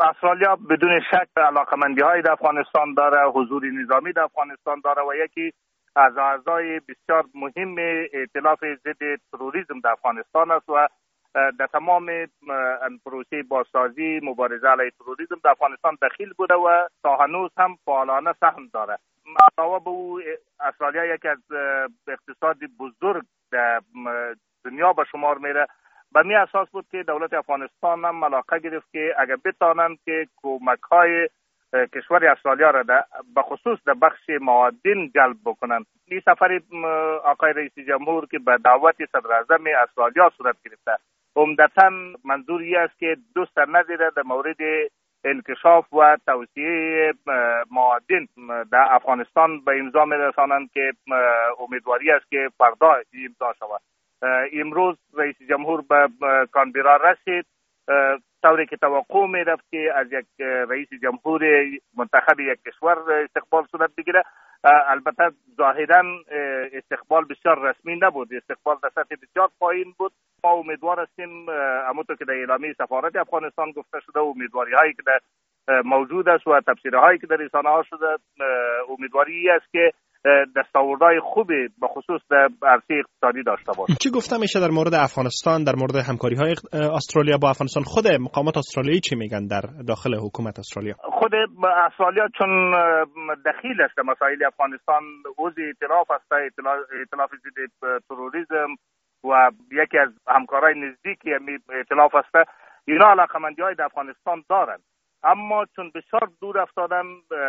استرالیا بدون شک علاقمندی‌های در افغانستان داره، حضور نظامی در افغانستان داره و یکی از اعضای بسیار مهم ائتلاف ضد تروریسم در افغانستان است و در تمام پروسه بازسازی مبارزه علیه تروریسم در افغانستان دخیل بوده و تا هنوز هم فعالانه سهم داره. علاوه به او استرالیا یکی از اقتصاد بزرگ در دنیا به شمار میره. به می اساس بود که دولت افغانستان هم علاقه گرفت که اگر بتانند که کمک‌های کشور استرالیا را به خصوص در بخش معادن جلب بکنند. این سفر آقای رئیس جمهور که به دعوت صدر اعظم استرالیا صورت گرفته عمدتاً منظوری است که دوست نظر در مورد انکشاف و توسعه معادن در افغانستان به امضا می‌رسانند که امیدواری است که فردا امضا شود. امروز رئیس جمهور به کانبرا رسید، طوری که توقع می‌رفت که از یک رئیس جمهور منتخب یک کشور استقبال صورت بگیره. البته ظاهراً استقبال بسیار رسمی نبود، استقبال در سطح بسیار پایین بود. ما امیدوار هستیم همونطور که در اعلامیه سفارت افغانستان گفته شده، امیدواری هایی که موجود است و تفسیرها هایی که در رسانه ها شده، امیدواری است که دستاوردهای خوبی به خصوص در عرصه اقتصادی داشته باشه. چی گفته میشه در مورد افغانستان، در مورد همکاری های استرالیا با افغانستان؟ خود مقامات استرالیایی چی میگن در داخل حکومت استرالیا؟ خود استرالیا چون دخیل است در مسائل افغانستان، عضو ائتلاف است، ائتلاف ضد تروریسم و یکی از همکارای نزدیکی ائتلاف است، اینا علاقمندی‌های در افغانستان دارند. اما چون بسیار دور افتادن،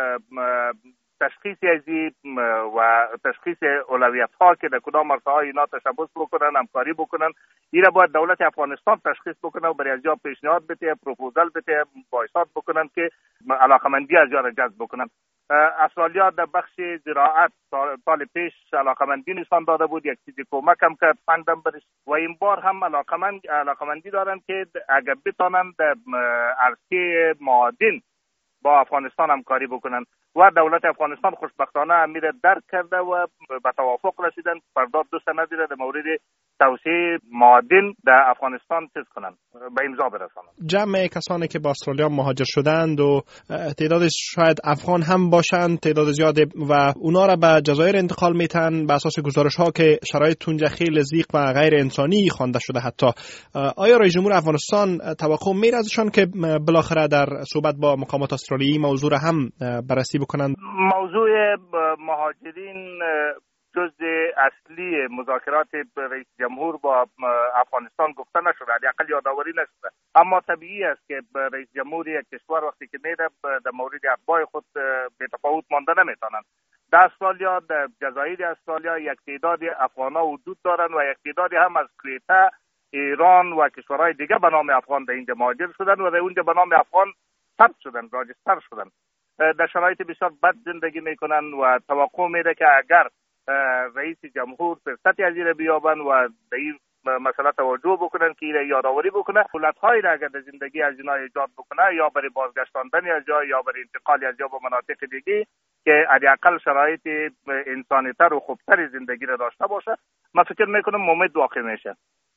تشخیص ازی و تشخیص اولویت‌ها که در کدام مرحله اینا تشبث بکنن، همکاری بکنن، اینا باید دولت افغانستان تشخیص بکنه و برای از جا پیشنهاد بده، پروپوزال بده، باعثات بکنن که علاقمندی از جا را جذب بکنن. استرالیا در بخش زراعت سال پیش علاقمندی نشان داده بود، یک چیزی کمک هم کرد فندم برش و این بار هم علاقمندی دارن که اگر بتانن در عرصه معادن با افغانستان همکاری بکنن و دولت افغانستان خوشبختانه امیر درک کرده و به توافق رسیدن فردا دو سند در مورد توسعه معادن در افغانستان چیز کنن، به امضا برسانن. جمع کسانی که با استرالیا مهاجر شدند و تعداد شاید افغان هم باشند، تعداد زیاده و اونا را به جزایر انتقال میتن به اساس گزارش ها که شرایط اونجا خیلی ضیق و غیر انسانی خوانده شده. حتی آیا رئیس جمهور افغانستان توقع میره ازشان که بالاخره در صحبت با مقامات استرالیایی موضوع را هم بررسی بکنند؟ موضوع مهاجرین جزء اصلی مذاکرات رئیس جمهور با افغانستان گفته نشده، حداقل یادآوری نشده. اما طبیعی است که رئیس جمهور یک کشور وقتی که میره در مورد اتباع خود به تفاوت مانده نمیتونن. در استرالیا، در جزایر استرالیا یک تعداد افغان‌ها وجود دارن و یک تعدادی هم از کویته، ایران و کشورهای دیگه به نام افغان در اینجا مهاجر شدن و در اونجا به نام افغان ثبت شدن، راجستر شدن. در شرایط بسیار بد زندگی میکنن و توقع میره که اگر رئیس جمهور فرصتی از این بیابن و در این مسئله توجه بکنن که این یادآوری بکنه، دولت‌هایی را اگر در زندگی از اینا ایجاد بکنه، یا برای بازگشتاندن از جا یا برای انتقال از جا به مناطق دیگه که حداقل شرایط انسانی‌تر و خوبتر زندگی را داشته باشه، من فکر میکنم امید واقع میشه.